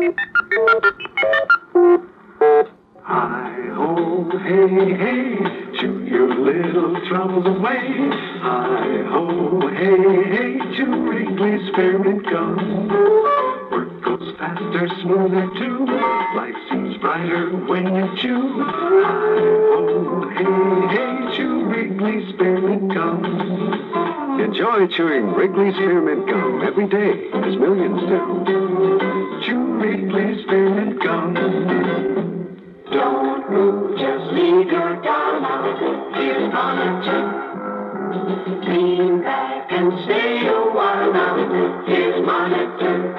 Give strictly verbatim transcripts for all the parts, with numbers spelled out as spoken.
Hi-ho, hey, hey, shoo your little troubles away. Hi-ho, hey, hey, to Wrigley's Spearmint Gum. Work goes faster, smoother too. Life seems brighter when you chew. Hi-ho, hey, hey, chew Wrigley's Spearmint Gum. Enjoy chewing Wrigley's Spearmint Gum every day, as millions do. Chew Wrigley's Spearmint Gum. Don't move, just leave your gum out. Here's Monitor. Lean back and stay a while now. Here's Monitor.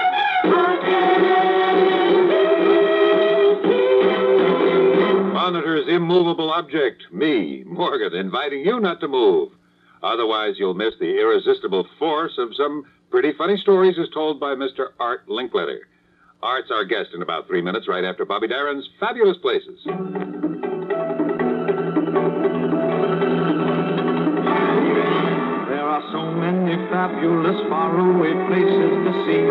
Monitor's immovable object, me, Morgan, inviting you not to move. Otherwise, you'll miss the irresistible force of some pretty funny stories as told by Mister Art Linkletter. Art's our guest in about three minutes, right after Bobby Darin's Fabulous Places. There are so many fabulous faraway places to see,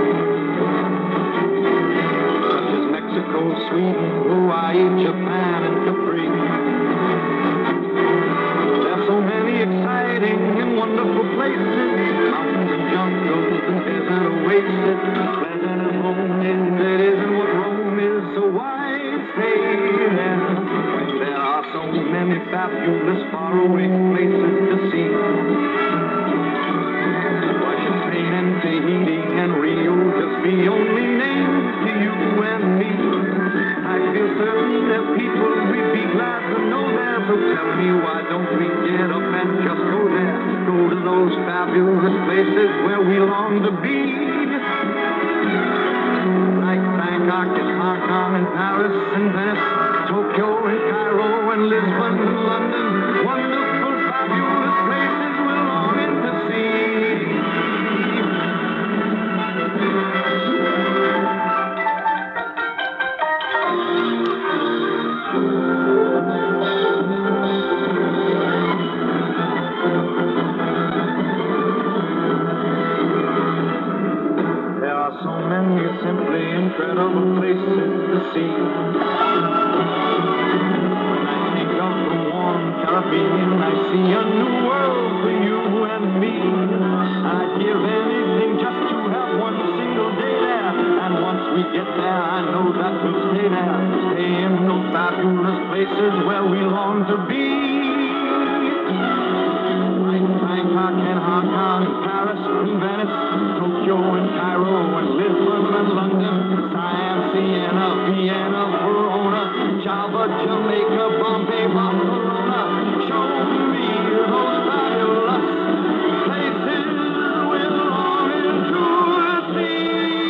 such as Mexico, Sweden, Hawaii, Japan, and Capri. There's so many exciting and wonderful places, mountains and jungles and desert oasis, pleasant as home is. That isn't what Rome is, so why stay there when there are so many fabulous faraway places to see? Why should Spain and Tahiti and Rio just be only names to you and me? I feel certain that people would be glad to know that, so tell me why don't we get up and just go there? Go to those fabulous places where we long to be. Bangkok and Hong Kong and Paris and Venice, Tokyo and Cairo and Lisbon and London, wonderful, fabulous places we're longing to see. There are so many simply incredible places to see. When I think of the warm Caribbean, I see a new world for you and me. I'd give anything just to have one single day there. And once we get there, I know that we'll stay there. Stay in those fabulous places where we long to be. Like Bangkok and Hong Kong, Paris and Venice, Tokyo and Cairo and Lisbon and London, Siam, Sienna, Vienna, Verona, Java, Jamaica, Bombay, Barcelona. Show me those fabulous places we're longing to see.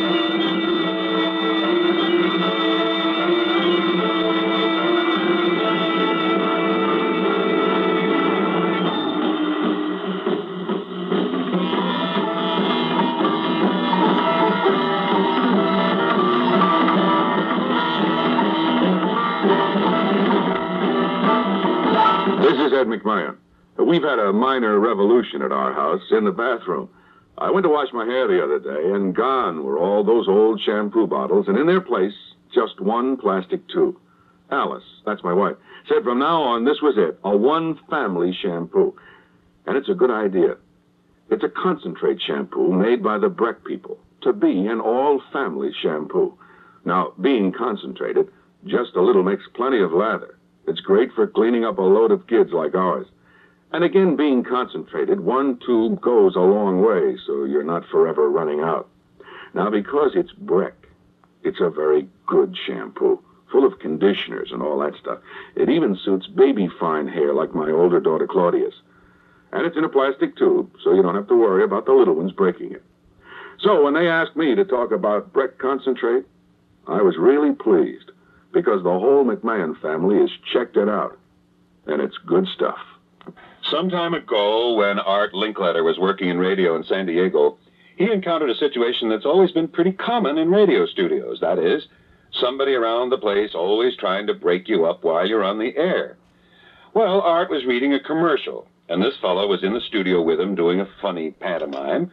This is Ed McMahon. We've had a minor revolution at our house in the bathroom. I went to wash my hair the other day, and gone were all those old shampoo bottles, and in their place, just one plastic tube. Alice, that's my wife, said from now on this was it, a one-family shampoo. And it's a good idea. It's a concentrate shampoo made by the Breck people to be an all-family shampoo. Now, being concentrated, just a little makes plenty of lather. It's great for cleaning up a load of kids like ours. And again, being concentrated, one tube goes a long way, so you're not forever running out. Now, because it's Breck, it's a very good shampoo, full of conditioners and all that stuff. It even suits baby fine hair like my older daughter Claudia's. And it's in a plastic tube, so you don't have to worry about the little ones breaking it. So when they asked me to talk about Breck concentrate, I was really pleased, because the whole McMahon family has checked it out. And it's good stuff. Some time ago, when Art Linkletter was working in radio in San Diego, he encountered a situation that's always been pretty common in radio studios. That is, somebody around the place always trying to break you up while you're on the air. Well, Art was reading a commercial, and this fellow was in the studio with him doing a funny pantomime.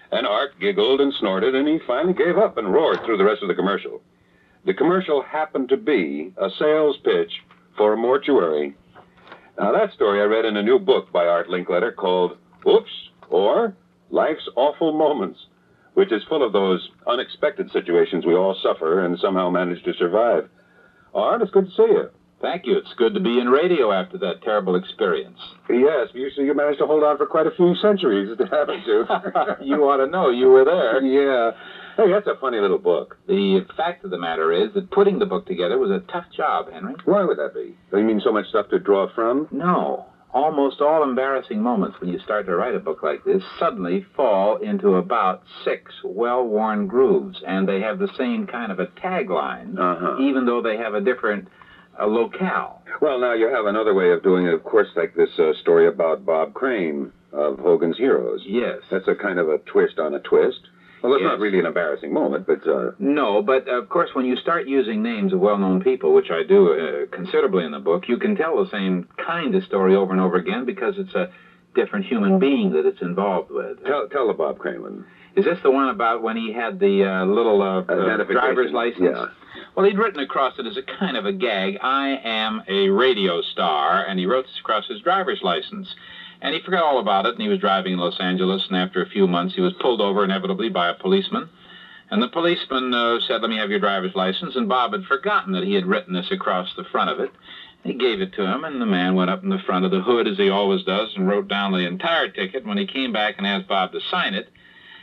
And Art giggled and snorted, and he finally gave up and roared through the rest of the commercial. The commercial happened to be a sales pitch for a mortuary. Now, that story I read in a new book by Art Linkletter called Oops, or Life's Awful Moments, which is full of those unexpected situations we all suffer and somehow manage to survive. Art, it's good to see you. Thank you. It's good to be in radio after that terrible experience. Yes, you see, you managed to hold on for quite a few centuries, haven't you? You ought to know. You were there. Yeah. Hey, that's a funny little book. The fact of the matter is that putting the book together was a tough job, Henry. Why would that be? You mean so much stuff to draw from? No. Almost all embarrassing moments when you start to write a book like this suddenly fall into about six well-worn grooves, and they have the same kind of a tagline, uh-huh. even though they have a different uh, locale. Well, now you have another way of doing it, of course, like this uh, story about Bob Crane of Hogan's Heroes. Yes. That's a kind of a twist on a twist. Well, it's Yes. not really an embarrassing moment, but... Uh... No, but of course, when you start using names of well-known people, which I do uh, considerably in the book, you can tell the same kind of story over and over again because it's a different human being that it's involved with. Tell, tell the Bob Crane one. Is this the one about when he had the uh, little uh, uh, driver's license? Yeah. Well, he'd written across it as a kind of a gag, I am a radio star, and he wrote this across his driver's license. And he forgot all about it, and he was driving in Los Angeles, and after a few months, he was pulled over inevitably by a policeman. And the policeman uh, said, let me have your driver's license, and Bob had forgotten that he had written this across the front of it. He gave it to him, and the man went up in the front of the hood, as he always does, and wrote down the entire ticket. When he came back and asked Bob to sign it,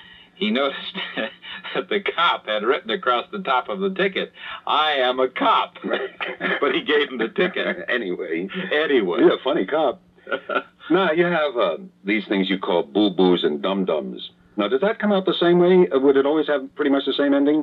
he noticed that the cop had written across the top of the ticket, I am a cop. But he gave him the ticket. Anyway. Anyway. You're a funny cop. Now, you have uh, these things you call boo-boos and dum-dums. Now, did that come out the same way? Uh, would it always have pretty much the same ending?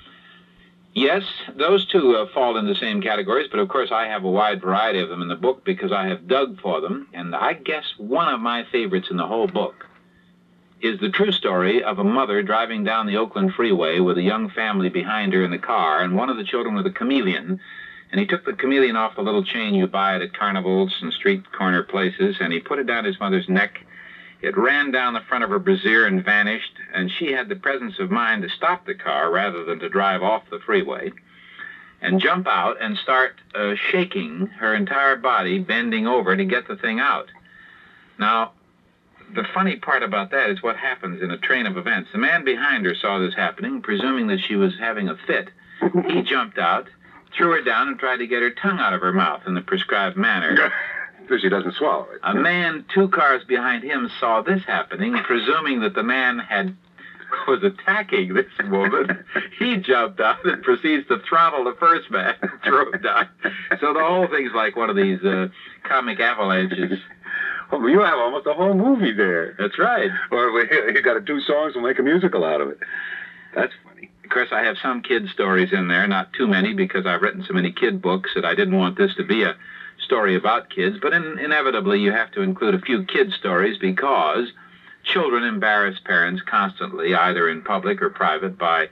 Yes, those two uh, fall in the same categories, but of course I have a wide variety of them in the book because I have dug for them, and I guess one of my favorites in the whole book is the true story of a mother driving down the Oakland freeway with a young family behind her in the car, and one of the children with a chameleon. And he took the chameleon off the little chain you buy at carnivals and street corner places, and he put it down his mother's neck. It ran down the front of her brassiere and vanished, and she had the presence of mind to stop the car rather than to drive off the freeway and jump out and start uh, shaking her entire body, bending over to get the thing out. Now, the funny part about that is what happens in a train of events. The man behind her saw this happening, presuming that she was having a fit. He jumped out, threw her down, and tried to get her tongue out of her mouth in the prescribed manner. So she doesn't swallow it. A man two cars behind him saw this happening, presuming that the man had was attacking this woman. He jumped out and proceeds to throttle the first man and throw him down. So the whole thing's like one of these uh, comic avalanches. Well, you have almost a whole movie there. That's right. Or we, you got to do songs and make a musical out of it. That's funny. Of course, I have some kid stories in there, not too many, because I've written so many kid books that I didn't want this to be a story about kids. But in, inevitably, you have to include a few kid stories because children embarrass parents constantly, either in public or private, by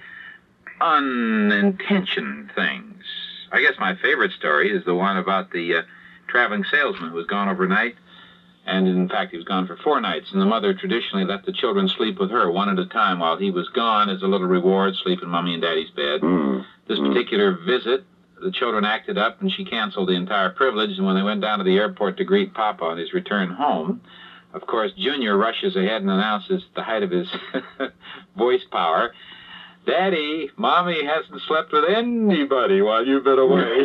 unintentioned things. I guess my favorite story is the one about the uh, traveling salesman who was gone overnight. And, in fact, he was gone for four nights, and the mother traditionally let the children sleep with her one at a time while he was gone as a little reward, sleep in Mommy and Daddy's bed. Mm. This particular visit, the children acted up, and she canceled the entire privilege, and when they went down to the airport to greet Papa on his return home, of course, Junior rushes ahead and announces at the height of his voice power, Daddy, Mommy hasn't slept with anybody while you've been away.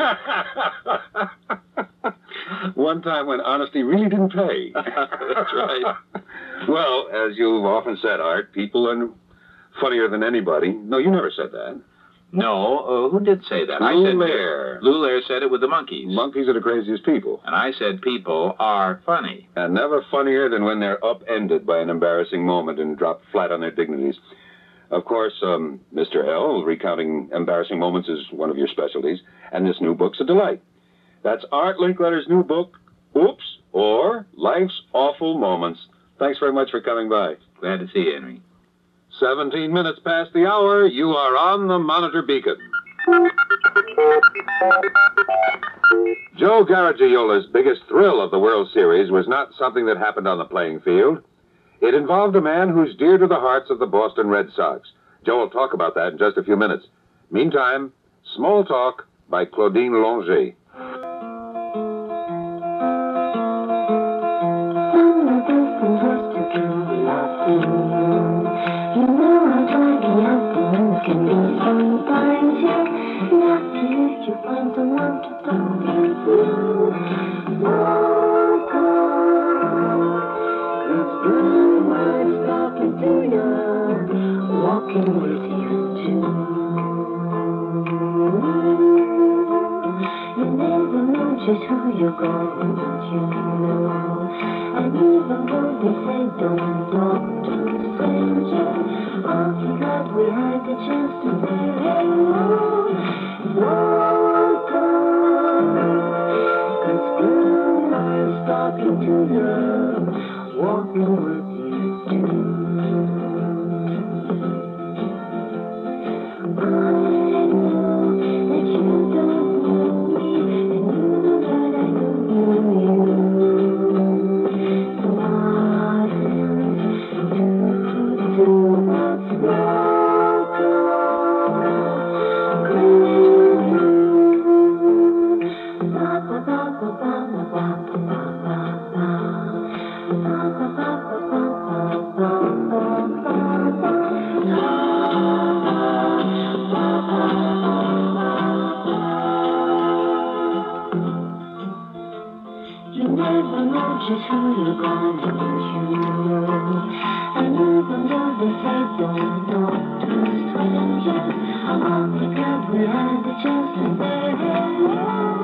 One time when honesty really didn't pay. That's right. Well, as you've often said, Art, people are funnier than anybody. No, you never said that. No, uh, who did say that? Lou I said Lair. Lou Lair said it with the monkeys. Monkeys are the craziest people. And I said people are funny. And never funnier than when they're upended by an embarrassing moment and drop flat on their dignities. Of course, um, Mister L, recounting embarrassing moments is one of your specialties, and this new book's a delight. That's Art Linkletter's new book, Oops, or Life's Awful Moments. Thanks very much for coming by. Glad to see you, Henry. Seventeen minutes past the hour, you are on the Monitor Beacon. Joe Garagiola's biggest thrill of the World Series was not something that happened on the playing field. It involved a man who's dear to the hearts of the Boston Red Sox. Joe will talk about that in just a few minutes. Meantime, Small Talk by Claudine Longer. Just who you're going to know. And even though they say don't talk to strangers, all because we had the chance to say hello. Welcome. It's good nice talking to you, walking with you too. I know that you don't know me, and you know that I know you. So what else to do what's welcome? Ba ba ba ba ba ba ba ba ba ba ba ba ba. You never know just who you're going to know. And even though they say don't talk to strangers, all because we had the chance to say hello.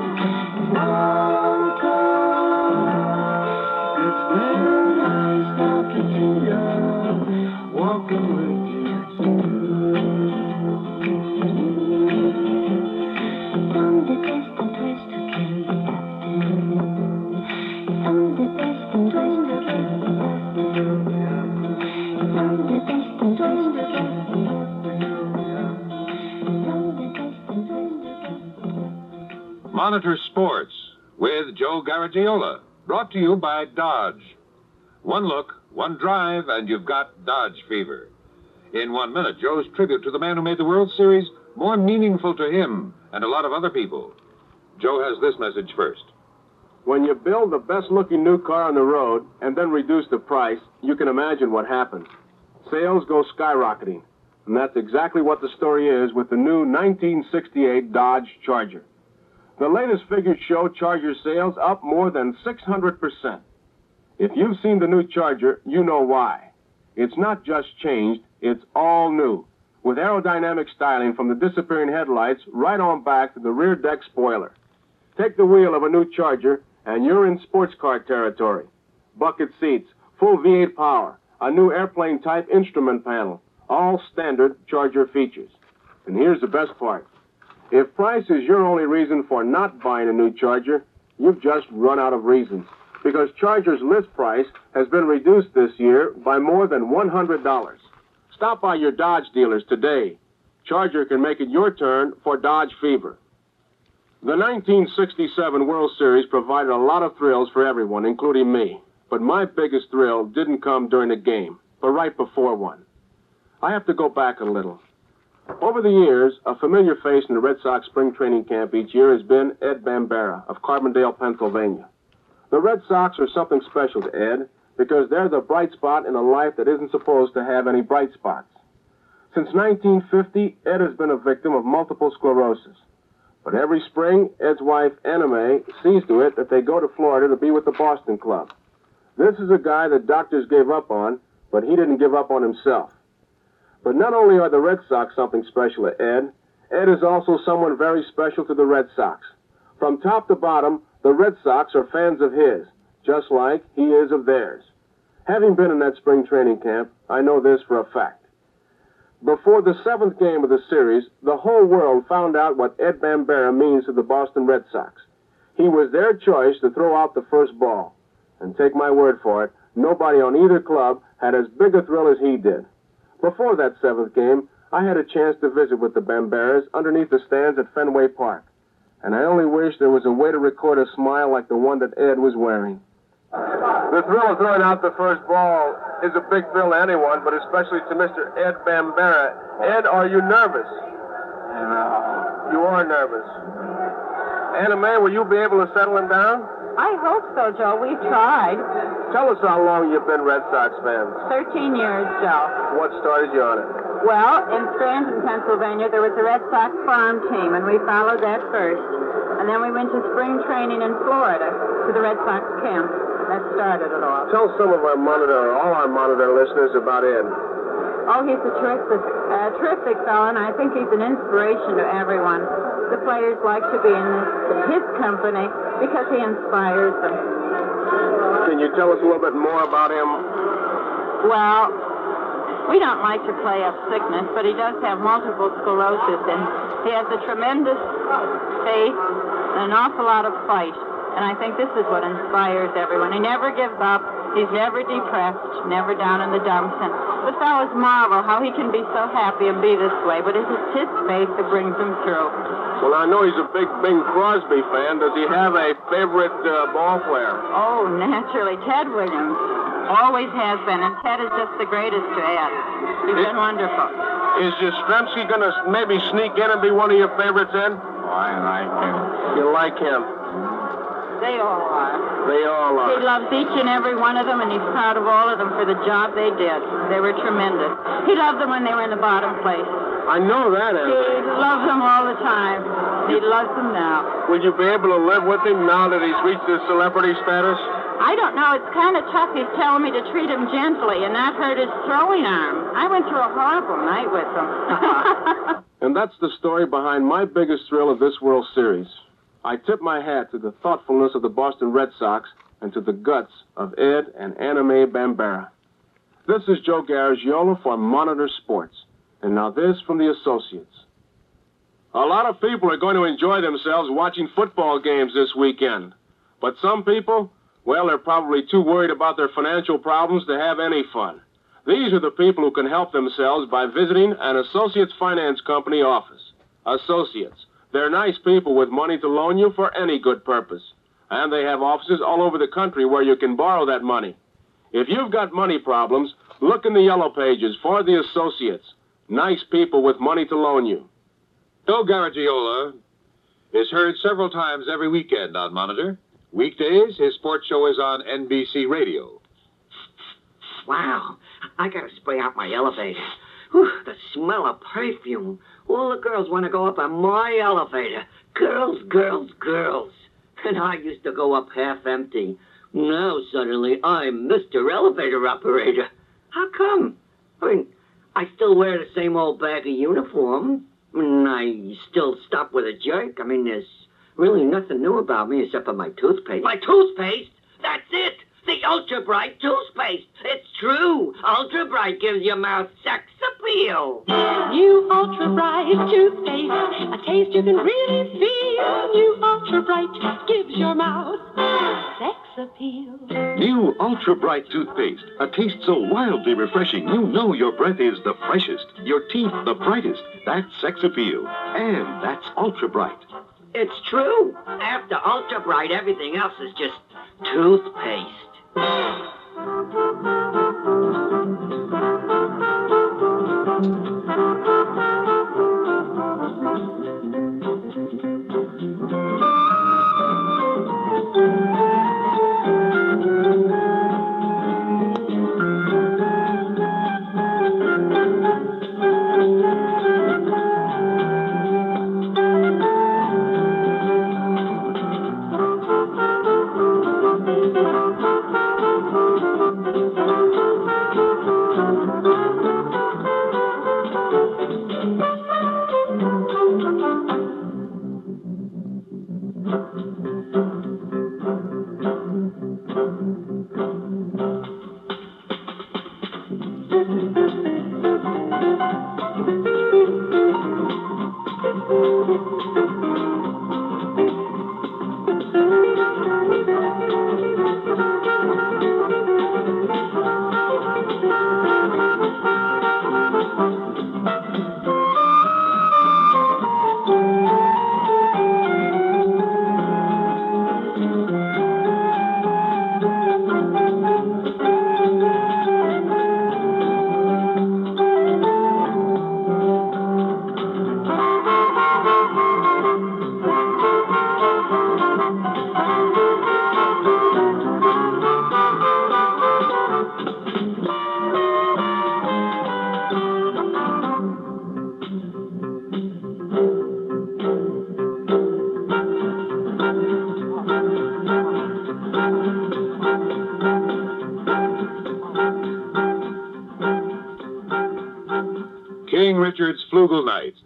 Welcome. It's very nice talking to you, walking with you too. From the distant west to kill the captain. From the distant west to kill the captain. From the distant west to kill the captain. From the distant west to kill the captain. Monitor Sports with Joe Garagiola, brought to you by Dodge. One look, one drive, and you've got Dodge fever. In one minute, Joe's tribute to the man who made the World Series more meaningful to him and a lot of other people. Joe has this message first. When you build the best-looking new car on the road and then reduce the price, you can imagine what happens. Sales go skyrocketing. And that's exactly what the story is with the new nineteen sixty-eight Dodge Charger. The latest figures show Charger sales up more than six hundred percent. If you've seen the new Charger, you know why. It's not just changed, it's all new, with aerodynamic styling from the disappearing headlights right on back to the rear deck spoiler. Take the wheel of a new Charger, and you're in sports car territory. Bucket seats, full V eight power, a new airplane-type instrument panel, all standard Charger features. And here's the best part. If price is your only reason for not buying a new Charger, you've just run out of reasons, because Charger's list price has been reduced this year by more than one hundred dollars. Stop by your Dodge dealers today. Charger can make it your turn for Dodge fever. The nineteen sixty-seven World Series provided a lot of thrills for everyone, including me. But my biggest thrill didn't come during the game, but right before one. I have to go back a little. Over the years, a familiar face in the Red Sox spring training camp each year has been Ed Bambera of Carbondale, Pennsylvania. The Red Sox are something special to Ed because they're the bright spot in a life that isn't supposed to have any bright spots. Since nineteen fifty, Ed has been a victim of multiple sclerosis. But every spring, Ed's wife, Anime, sees to it that they go to Florida to be with the Boston Club. This is a guy that doctors gave up on, but he didn't give up on himself. But not only are the Red Sox something special to Ed, Ed is also someone very special to the Red Sox. From top to bottom, the Red Sox are fans of his, just like he is of theirs. Having been in that spring training camp, I know this for a fact. Before the seventh game of the series, the whole world found out what Ed Bambera means to the Boston Red Sox. He was their choice to throw out the first ball. And take my word for it, nobody on either club had as big a thrill as he did. Before that seventh game, I had a chance to visit with the Bamberas underneath the stands at Fenway Park. And I only wish there was a way to record a smile like the one that Ed was wearing. The thrill of throwing out the first ball is a big thrill to anyone, but especially to Mister Ed Bambera. Ed, are you nervous? No. You are nervous. Anna Mae, will you be able to settle him down? I hope so, Joe. We've tried. Tell us how long you've been Red Sox fans. Thirteen years, Joe. What started you on it? Well, in Scranton, Pennsylvania, there was a Red Sox farm team, and we followed that first. And then we went to spring training in Florida to the Red Sox camp. That started it all. Tell some of our Monitor, all our Monitor listeners about Ed. Oh, he's a terrific, uh, terrific fellow, and I think he's an inspiration to everyone. The players like to be in this, his company because he inspires them. Can you tell us a little bit more about him? Well, we don't like to play up sickness, but he does have multiple sclerosis, and he has a tremendous faith and an awful lot of fight. And I think this is what inspires everyone. He never gives up. He's never depressed, never down in the dumps. And the fellows marvel how he can be so happy and be this way, but it's his faith that brings him through. Well, I know he's a big Bing Crosby fan. Does he have a favorite uh, ball player? Oh, naturally, Ted Williams. Always has been, and Ted is just the greatest to Ed. He's been wonderful. Is Yastrzemski going to maybe sneak in and be one of your favorites, Ed? Oh, I like him. You like him? They all are. They all are. He loves each and every one of them, and he's proud of all of them for the job they did. They were tremendous. He loved them when they were in the bottom place. I know that, Ed. He loves them all the time. He loves them now. Will you be able to live with him now that he's reached his celebrity status? I don't know. It's kind of tough. He's telling me to treat him gently and not hurt his throwing arm. I went through a horrible night with him. And that's the story behind my biggest thrill of this World Series. I tip my hat to the thoughtfulness of the Boston Red Sox and to the guts of Ed and Anna Mae Bambera. This is Joe Garagiola for Monitor Sports. And now this from the Associates. A lot of people are going to enjoy themselves watching football games this weekend. But some people, well, they're probably too worried about their financial problems to have any fun. These are the people who can help themselves by visiting an Associates Finance Company office. Associates. They're nice people with money to loan you for any good purpose. And they have offices all over the country where you can borrow that money. If you've got money problems, look in the yellow pages for the Associates. Nice people with money to loan you. Joe Garagiola is heard several times every weekend on Monitor. Weekdays, his sports show is on N B C Radio. Wow, I gotta spray out my elevator. Whew, the smell of perfume. All the girls want to go up on my elevator. Girls, girls, girls. And I used to go up half empty. Now suddenly I'm Mister Elevator Operator. How come? I mean, I still wear the same old baggy uniform. And I still stop with a jerk. I mean, there's really nothing new about me except for my toothpaste. My toothpaste? That's it! The Ultra Bright toothpaste. It's true. Ultra Bright gives your mouth sex appeal. New Ultra Bright toothpaste, a taste you can really feel. New Ultra Bright gives your mouth sex appeal. New Ultra Bright toothpaste, a taste so wildly refreshing you know your breath is the freshest, your teeth the brightest. That's sex appeal, and that's Ultra Bright. It's true. After Ultra Bright, everything else is just toothpaste.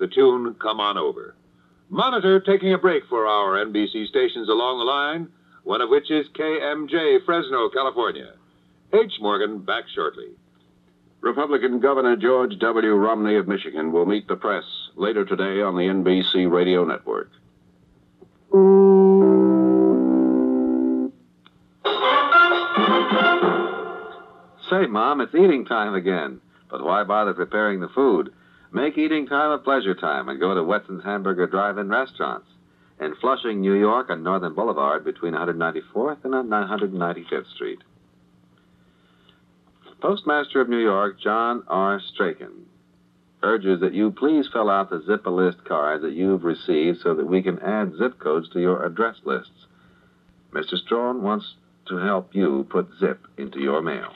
the tune Come On Over. Monitor taking a break for our N B C stations along the line, one of which is K M J, Fresno, California. H. Morgan, back shortly. Republican Governor George W. Romney of Michigan will meet the press later today on the N B C radio network. Say, Mom, it's eating time again. But why bother preparing the food? Make eating time a pleasure time and go to Wetson's Hamburger Drive-In Restaurants in Flushing, New York on Northern Boulevard between one ninety-fourth and one ninety-fifth Street. Postmaster of New York, John R. Strachan, urges that you please fill out the zip-a-list card that you've received so that we can add zip codes to your address lists. Mister Strawn wants to help you put zip into your mail.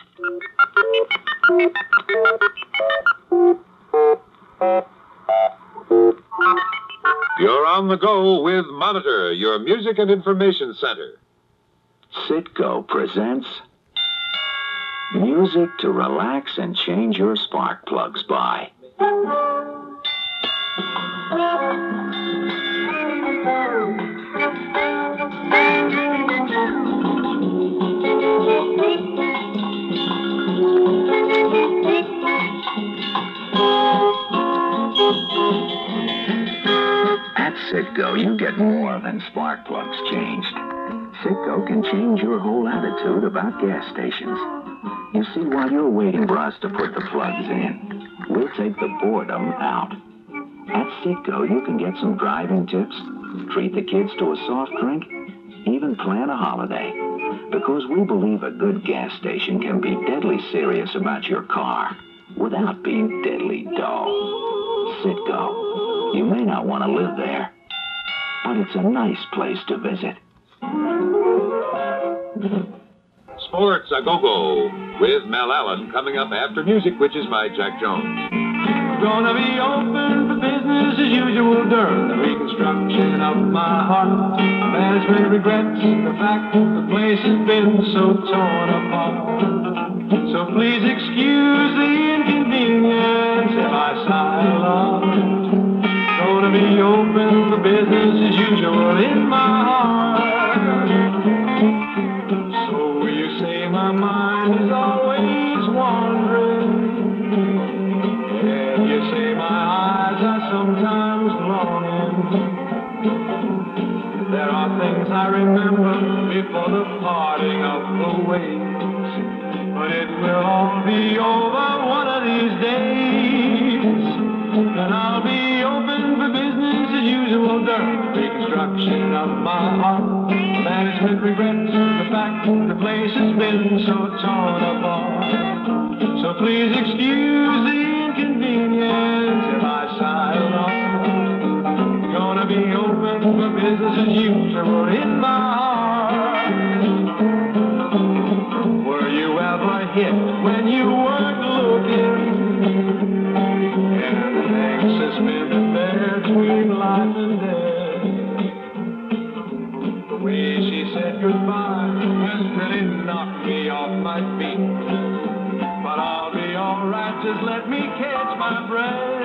You're on the go with Monitor, your music and information center. Citgo presents music to relax and change your spark plugs by. At Citgo, you get more than spark plugs changed. Citgo can change your whole attitude about gas stations. You see, while you're waiting for us to put the plugs in, we'll take the boredom out. At Citgo, you can get some driving tips, treat the kids to a soft drink, even plan a holiday. Because we believe a good gas station can be deadly serious about your car without being deadly dull. Citgo. You may not want to live there, but it's a nice place to visit. Sports a go-go with Mel Allen coming up after music, which is by Jack Jones. Gonna be open for business as usual during the reconstruction of my heart. Management regrets the fact the place has been so torn apart. So please excuse the inconvenience if I sigh aloud. Gonna be open for business as usual in my heart. So you say my mind is always wandering. Yeah, you say my eyes are sometimes longing. There are things I remember before the parting of the ways. But it will all be over one of these days. And I'll be open for business as usual during reconstruction of my heart. Management regrets the fact the place has been so torn apart. So please excuse the inconvenience if I sigh along. Gonna be open for business as usual in my heart. Were you ever hit when you weren't looking? Suspended there between life and death. The way she said goodbye has really knocked me off my feet. But I'll be alright, just let me catch my breath.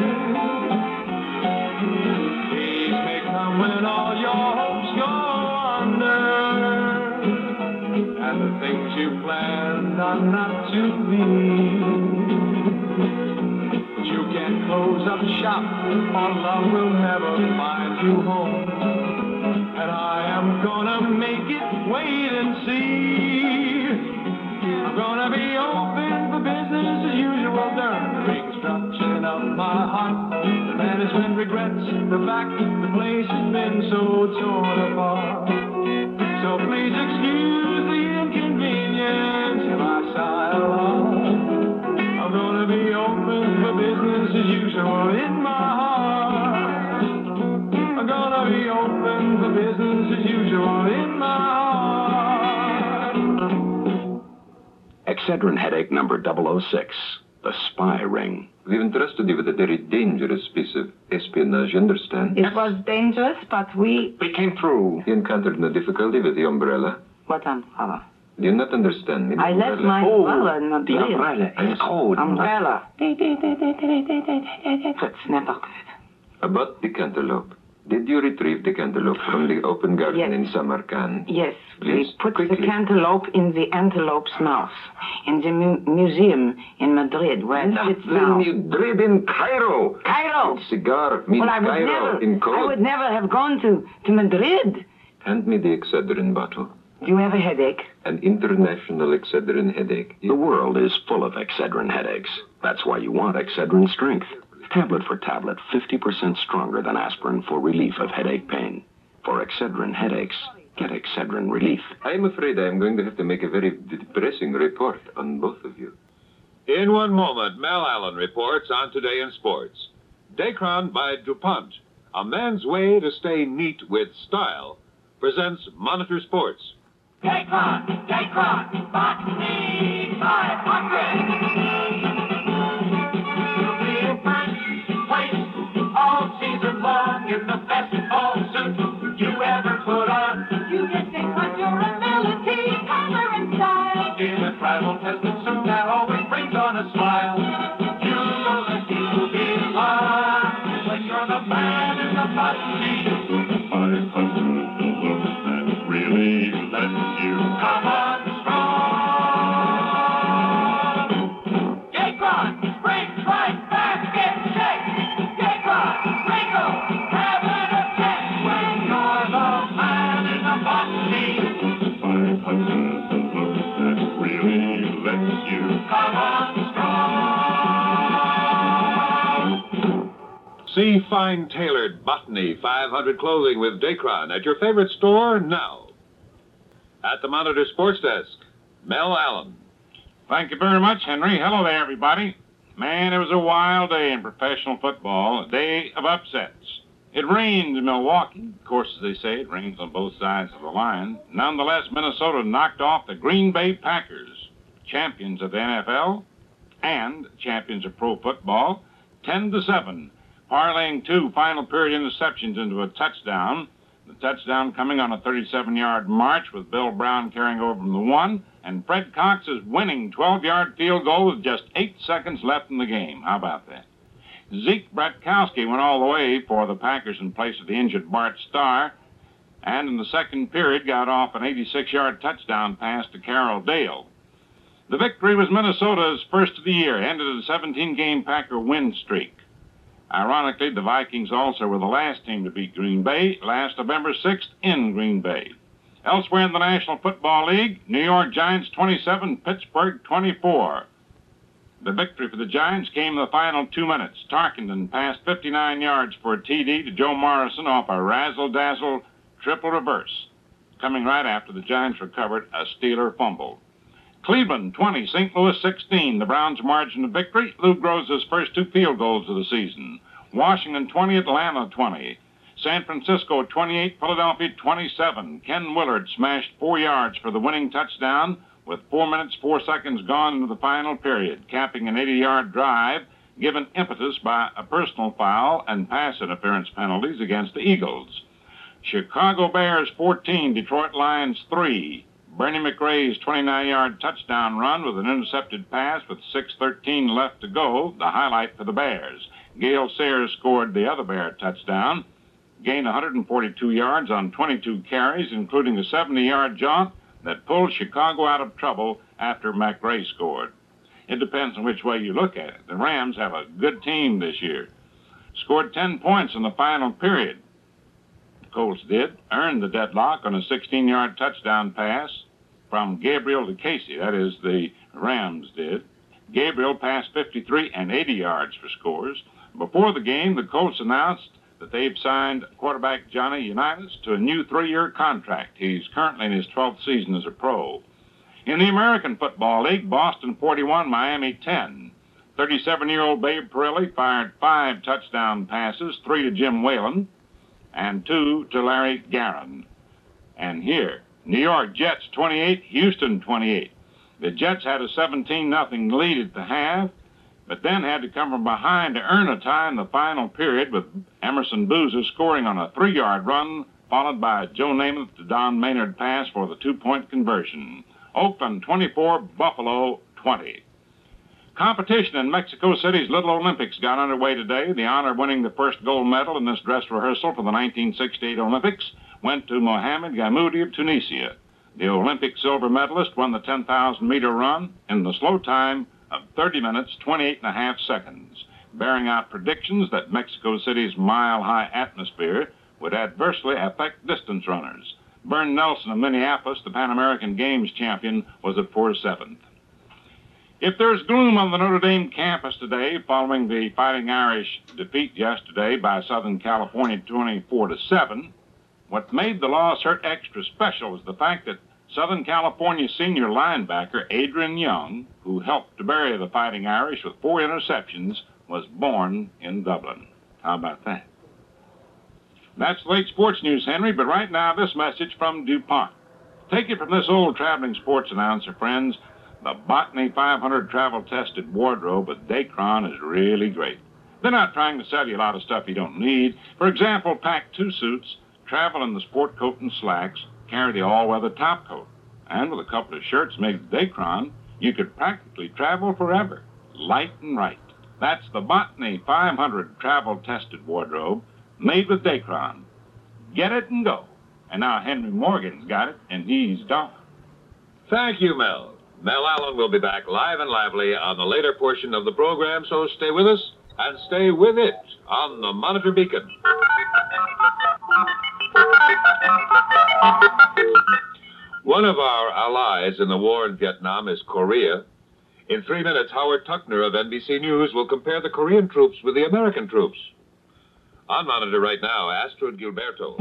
Peace may come when all your hopes go under, and the things you planned are not to be. You can't close up shop, or love will never find you home. And I am gonna make it wait and see. I'm gonna be open for business as usual during the reconstruction of my heart. The management regrets the fact the place has been so torn apart. So please excuse the inconvenience if I sigh along. I'm gonna be open for business as usual in my heart. I'm gonna be open for business as usual in my heart. Excedrin headache number double oh six, the spy ring. We've entrusted you with a very dangerous piece of espionage, understand? It was dangerous, but we... We came through. You encountered no difficulty with the umbrella. What umbrella? Do you not understand me? I left my oh, umbrella in the The umbrella is cold. Umbrella. That's never good. About the cantaloupe. Did you retrieve the cantaloupe from the open garden Yes. in Samarkand? Yes, Please, we put quickly. the cantaloupe in the antelope's mouth in the mu- museum in Madrid, where it sits now. Madrid in Cairo. Cairo. Cigar means Well, I would Cairo never, in code. I would never have gone to, to Madrid. Hand me the Excedrin bottle. Do you have a headache? An international Excedrin headache. The world is full of Excedrin headaches. That's why you want Excedrin Strength. Tablet for tablet, fifty percent stronger than aspirin for relief of headache pain. For Excedrin headaches, get Excedrin relief. I'm afraid I'm going to have to make a very depressing report on both of you. In one moment, Mel Allen reports on Today in Sports. Dacron by DuPont, a man's way to stay neat with style, presents Monitor Sports. Dacron, Dacron, Botany five hundred. You'll be in first place all season long in the best fall suit you ever put on. You get Dacron durability, color and style. In a travel-tested suit that always brings on a smile. You know that you'll be on when you're the man in the botany. five hundred, the look that really lets you come on strong. Dacron brings right back in shape. Dacron, wrinkle, having a check when you're the man in the botany. five hundred, the look that really lets you come on strong. See fine tailored Botany five hundred clothing with Dacron at your favorite store now. At the Monitor Sports Desk, Mel Allen. Thank you very much, Henry. Hello there, everybody. Man, it was a wild day in professional football, a day of upsets. It rained in Milwaukee. Of course, as they say, it rains on both sides of the line. Nonetheless, Minnesota knocked off the Green Bay Packers, champions of the N F L and champions of pro football, ten to seven, parlaying two final period interceptions into a touchdown. The touchdown coming on a thirty-seven-yard march with Bill Brown carrying over from the one, and Fred Cox's winning twelve-yard field goal with just eight seconds left in the game. How about that? Zeke Bratkowski went all the way for the Packers in place of the injured Bart Starr, and in the second period got off an eighty-six-yard touchdown pass to Carroll Dale. The victory was Minnesota's first of the year, ended a seventeen-game Packer win streak. Ironically, the Vikings also were the last team to beat Green Bay last November sixth in Green Bay. Elsewhere in the National Football League, New York Giants twenty-seven, Pittsburgh twenty-four. The victory for the Giants came in the final two minutes. Tarkenton passed fifty-nine yards for a T D to Joe Morrison off a razzle-dazzle triple reverse, coming right after the Giants recovered a Steeler fumble. Cleveland twenty, Saint Louis sixteen. The Browns' margin of victory. Lou Groza's first two field goals of the season. Washington twenty, Atlanta twenty. San Francisco twenty-eight, Philadelphia twenty-seven. Ken Willard smashed four yards for the winning touchdown with four minutes, four seconds gone into the final period, capping an eighty-yard drive given impetus by a personal foul and pass interference penalties against the Eagles. Chicago Bears fourteen, Detroit Lions three. Bernie McRae's twenty-nine-yard touchdown run with an intercepted pass with six thirteen left to go, the highlight for the Bears. Gale Sayers scored the other Bear touchdown, gained one hundred forty-two yards on twenty-two carries, including a seventy-yard jaunt that pulled Chicago out of trouble after McRae scored. It depends on which way you look at it. The Rams have a good team this year. Scored ten points in the final period. The Colts did, earned the deadlock on a sixteen-yard touchdown pass from Gabriel to Casey. That is, the Rams did. Gabriel passed fifty-three and eighty yards for scores. Before the game, the Colts announced that they've signed quarterback Johnny Unitas to a new three-year contract. He's currently in his twelfth season as a pro. In the American Football League, Boston forty-one, Miami ten. thirty-seven-year-old Babe Parilli fired five touchdown passes, three to Jim Whalen and two to Larry Guerin. And here, New York Jets twenty-eight, Houston twenty-eight. The Jets had a seventeen nothing lead at the half, but then had to come from behind to earn a tie in the final period with Emerson Boozer scoring on a three-yard run, followed by a Joe Namath to Don Maynard pass for the two-point conversion. Oakland twenty-four, Buffalo twenty. Competition in Mexico City's Little Olympics got underway today. The honor of winning the first gold medal in this dress rehearsal for the nineteen sixty-eight Olympics went to Mohamed Gamoudi of Tunisia. The Olympic silver medalist won the ten thousand meter run in the slow time of thirty minutes, twenty-eight and a half seconds, bearing out predictions that Mexico City's mile-high atmosphere would adversely affect distance runners. Vern Nelson of Minneapolis, the Pan American Games champion, was at four seventh. If there's gloom on the Notre Dame campus today following the Fighting Irish defeat yesterday by Southern California twenty-four to seven, what made the loss hurt extra special was the fact that Southern California senior linebacker Adrian Young, who helped to bury the Fighting Irish with four interceptions, was born in Dublin. How about that? That's late sports news, Henry, but right now this message from DuPont. Take it from this old traveling sports announcer, friends. The Botany five hundred travel-tested wardrobe with Dacron is really great. They're not trying to sell you a lot of stuff you don't need. For example, pack two suits, travel in the sport coat and slacks, carry the all-weather top coat. And with a couple of shirts made with Dacron, you could practically travel forever, light and right. That's the Botany five hundred travel-tested wardrobe made with Dacron. Get it and go. And now Henry Morgan's got it, and he's gone. Thank you, Mel. Mel Allen will be back live and lively on the later portion of the program, so stay with us and stay with it on the Monitor Beacon. One of our allies in the war in Vietnam is Korea. In three minutes, Howard Tuckner of N B C News will compare the Korean troops with the American troops. On Monitor right now, Astrid Gilberto.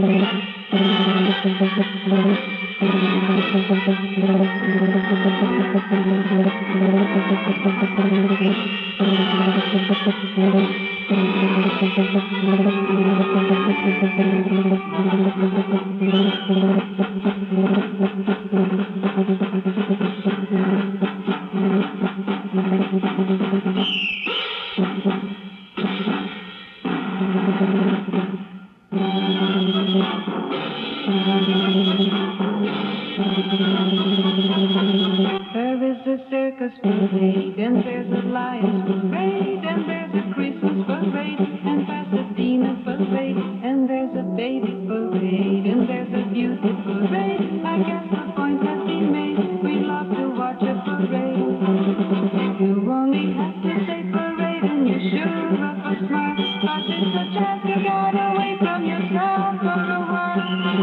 There is a circus parade, and there's a Lions parade, and there's a Christmas parade, and Pasadena parade, and there's a baby parade, and there's a beauty parade. I guess the point has been made. We love to watch a parade. If you only have to say parade, and you sure up a smile, but it's a chance to get away from yourself for a while.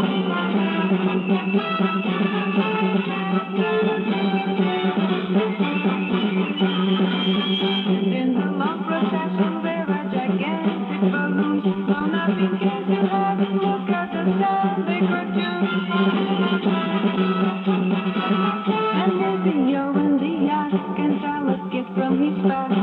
In the long procession, there are gigantic balloons blown up in candy head. Look at the sad bigger tune. And there's the yo in the eye can tell a gift from his past.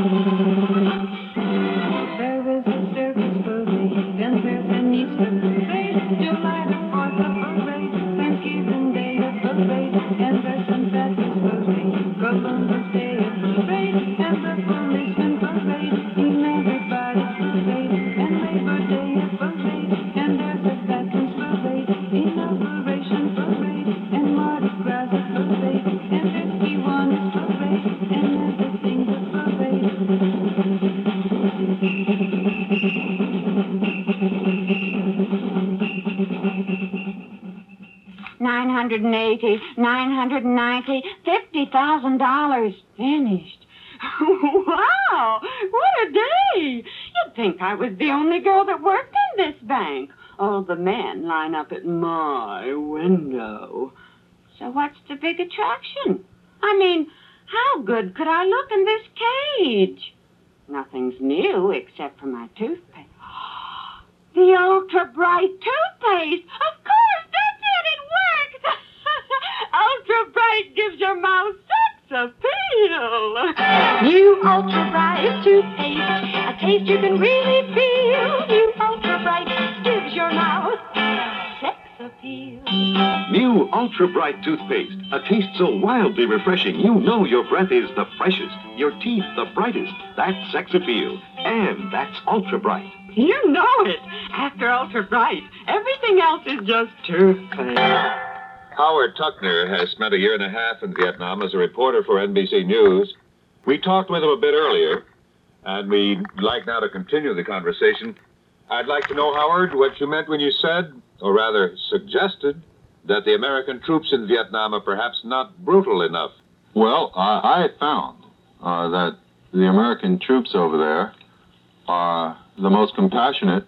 There is a circus parade, and there's an Easter parade, July the fourth a parade, Thanksgiving Day a parade, and there's Saint Patrick's parade, Columbus Day a parade, and the policeman parade, in everybody's parade, and Labor Day a parade, and there's a Veterans parade, Inauguration parade, and Mardi Gras a parade, and there's Kiwanis parade, and everything's a parade. Nine hundred and eighty, nine hundred and ninety, fifty thousand dollars finished. Wow! What a day! You'd think I was the only girl that worked in this bank. All the men line up at my window. So what's the big attraction? I mean, how good could I look in this cage? Nothing's new except for my toothpaste. The Ultra Bright toothpaste! Of course, that's it! It works! Ultra Bright gives your mouth sex appeal. New Ultra Bright toothpaste, a taste you can really feel. New Ultra Bright gives your mouth sex appeal. New Ultra Bright toothpaste. A taste so wildly refreshing, you know your breath is the freshest, your teeth the brightest. That's sex appeal. And that's Ultra Bright. You know it. After Ultra Bright, everything else is just toothpaste. Howard Tuckner has spent a year and a half in Vietnam as a reporter for N B C News. We talked with him a bit earlier, and we'd like now to continue the conversation. I'd like to know, Howard, what you meant when you said, or rather suggested, that the American troops in Vietnam are perhaps not brutal enough. Well, I, I found uh, that the American troops over there are the most compassionate,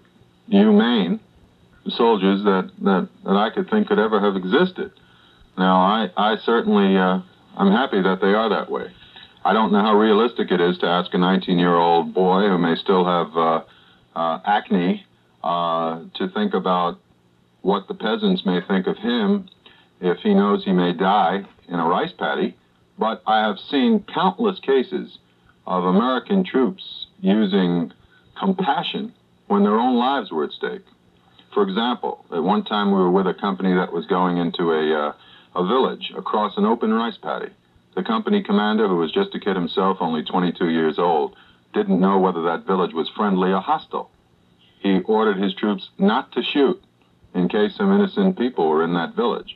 humane soldiers that, that, that I could think could ever have existed. Now, I, I certainly, uh, I'm happy that they are that way. I don't know how realistic it is to ask a nineteen-year-old boy who may still have uh, uh, acne uh, to think about what the peasants may think of him if he knows he may die in a rice paddy. But I have seen countless cases of American troops using compassion when their own lives were at stake. For example, at one time we were with a company that was going into a, uh, a village across an open rice paddy. The company commander, who was just a kid himself, only twenty-two years old, didn't know whether that village was friendly or hostile. He ordered his troops not to shoot in case some innocent people were in that village.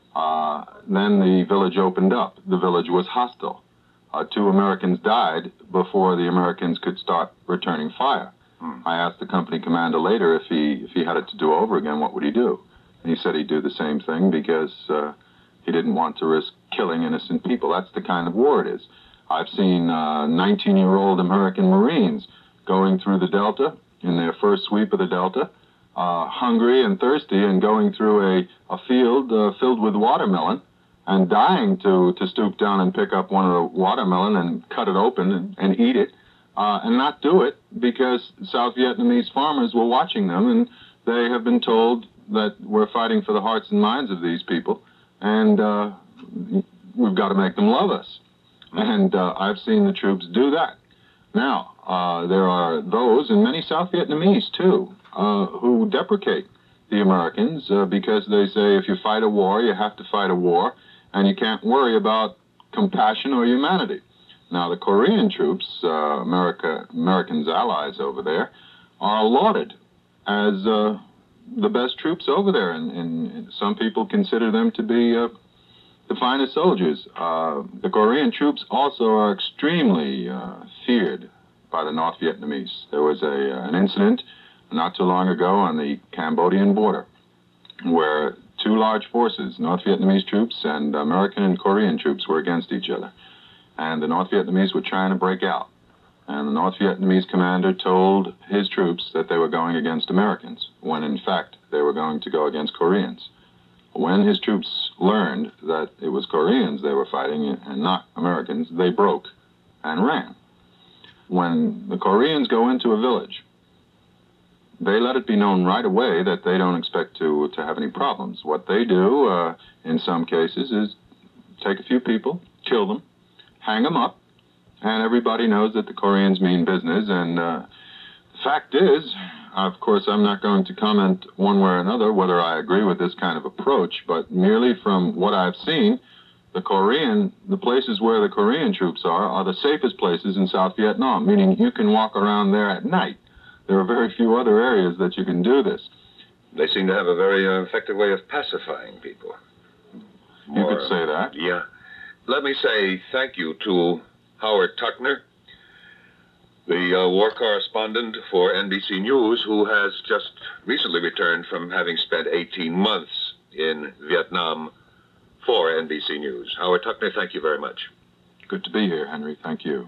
Uh, then the village opened up. The village was hostile. Uh, two Americans died before the Americans could start returning fire. Hmm. I asked the company commander later if he if he had it to do over again, what would he do? And he said he'd do the same thing because uh, he didn't want to risk killing innocent people. That's the kind of war it is. I've seen uh, nineteen-year-old American Marines going through the Delta in their first sweep of the Delta, uh, hungry and thirsty, and going through a, a field uh, filled with watermelon and dying to, to stoop down and pick up one of the watermelon and cut it open and, and eat it, uh, and not do it because South Vietnamese farmers were watching them, and they have been told that we're fighting for the hearts and minds of these people, and uh, we've got to make them love us. And uh, I've seen the troops do that. Now, uh, there are those, and many South Vietnamese, too, uh, who deprecate the Americans uh, because they say if you fight a war, you have to fight a war, and you can't worry about compassion or humanity. Now, the Korean troops, uh, America, Americans' allies over there, are lauded as uh, the best troops over there, and, and some people consider them to be uh, the finest soldiers. Uh, the Korean troops also are extremely uh, feared by the North Vietnamese. There was a, uh, an incident not too long ago on the Cambodian border where two large forces, North Vietnamese troops and American and Korean troops, were against each other. And the North Vietnamese were trying to break out. And the North Vietnamese commander told his troops that they were going against Americans, when in fact they were going to go against Koreans. When his troops learned that it was Koreans they were fighting and not Americans, they broke and ran. When the Koreans go into a village, they let it be known right away that they don't expect to, to have any problems. What they do, uh, in some cases, is take a few people, kill them, hang them up, and everybody knows that the Koreans mean business. And uh, the fact is, of course, I'm not going to comment one way or another whether I agree with this kind of approach, but merely from what I've seen, the Korean, the places where the Korean troops are, are the safest places in South Vietnam, meaning you can walk around there at night. There are very few other areas that you can do this. They seem to have a very uh, effective way of pacifying people. You Or, could say that. Yeah. Let me say thank you to Howard Tuckner, the uh, war correspondent for N B C News, who has just recently returned from having spent eighteen months in Vietnam for N B C News. Howard Tuckner, thank you very much. Good to be here, Henry. Thank you.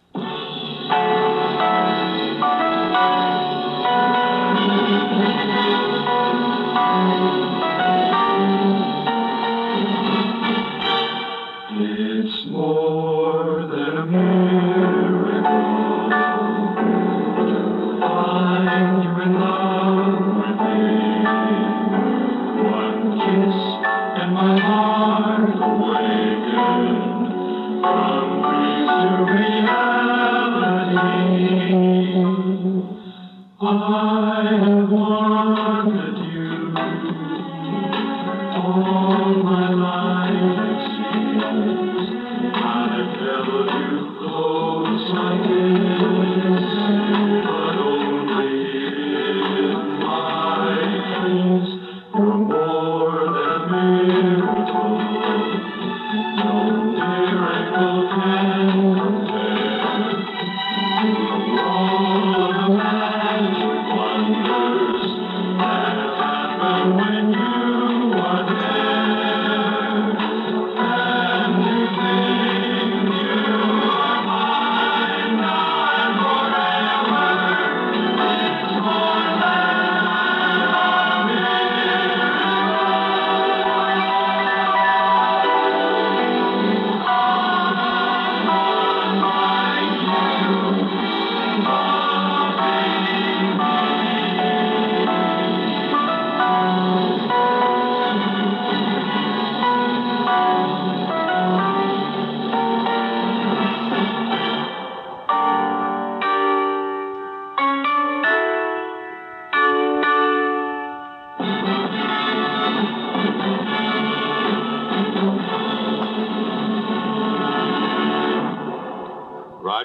It's more than a miracle to find you in love with me. One kiss and my heart awakened from dreams to reality. I have wanted you all my life. I've held you close like this, but only in my dreams. You're more than a miracle. No miracle can compare.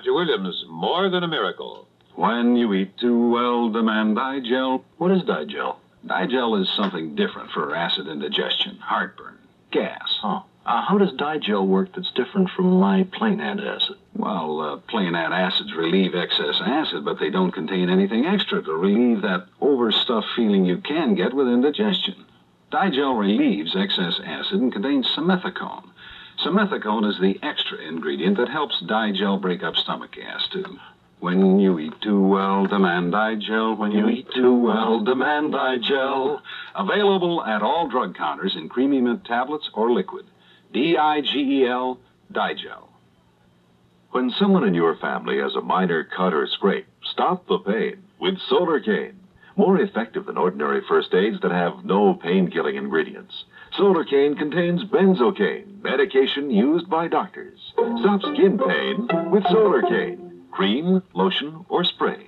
Roger Williams, More Than a Miracle. When you eat too well, demand Digel. What is Digel? Digel is something different for acid indigestion, heartburn, gas. Oh. Uh, how does Digel work that's different from my plain antacid? Well, uh, plain antacids relieve excess acid, but they don't contain anything extra to relieve that overstuffed feeling you can get with indigestion. Digel relieves excess acid and contains simethicone. Simethicone is the extra ingredient that helps Digel break up stomach gas, too. When you eat too well, demand Digel. When you eat too well, demand Digel. Available at all drug counters in creamy mint tablets or liquid. D I G E L, Digel. When someone in your family has a minor cut or scrape, stop the pain with Solarcaine. More effective than ordinary first aids that have no pain-killing ingredients. Solarcaine contains benzocaine, medication used by doctors. Stop skin pain with Solarcaine. Cream, lotion, or spray.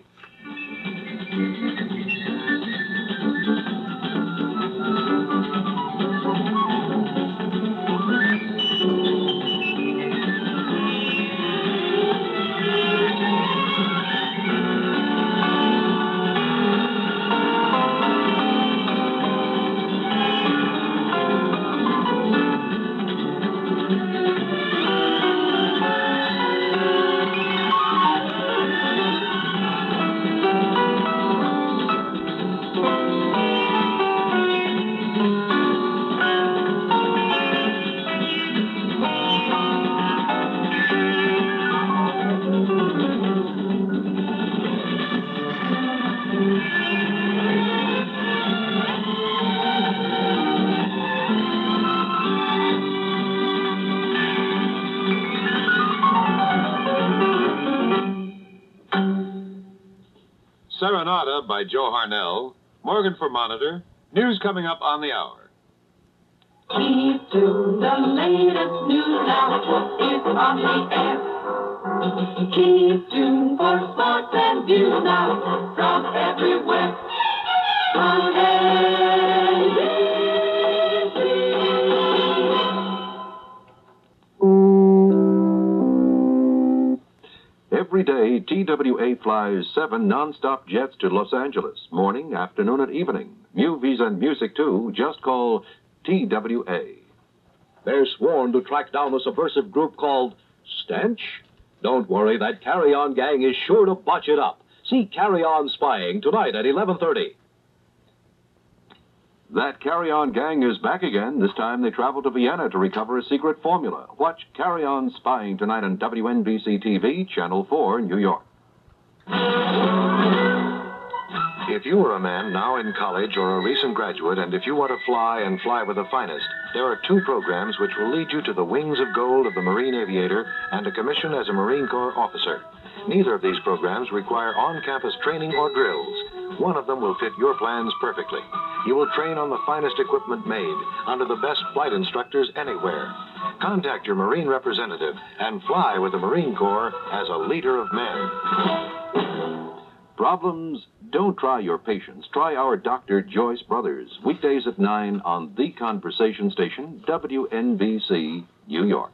Serenata by Joe Harnell, Morgan for Monitor. News coming up on the hour. Keep to the latest news now. It's on the air. Keep tuned for sports and views now from everywhere. On A B C. Every day, T W A flies seven non-stop jets to Los Angeles, morning, afternoon, and evening. Movies and music, too. Just call T W A. They're sworn to track down a subversive group called Stench. Don't worry, that Carry-On gang is sure to botch it up. See Carry-On Spying tonight at eleven thirty. That Carry-On gang is back again. This time they travel to Vienna to recover a secret formula. Watch Carry-On Spying tonight on W N B C T V, Channel four, New York. If you are a man now in college or a recent graduate, and if you want to fly and fly with the finest, there are two programs which will lead you to the wings of gold of the Marine Aviator and a commission as a Marine Corps officer. Neither of these programs require on-campus training or drills. One of them will fit your plans perfectly. You will train on the finest equipment made, under the best flight instructors anywhere. Contact your Marine representative and fly with the Marine Corps as a leader of men. Problems? Don't try your patience. Try our Doctor Joyce Brothers. Weekdays at nine on The Conversation Station, W N B C, New York.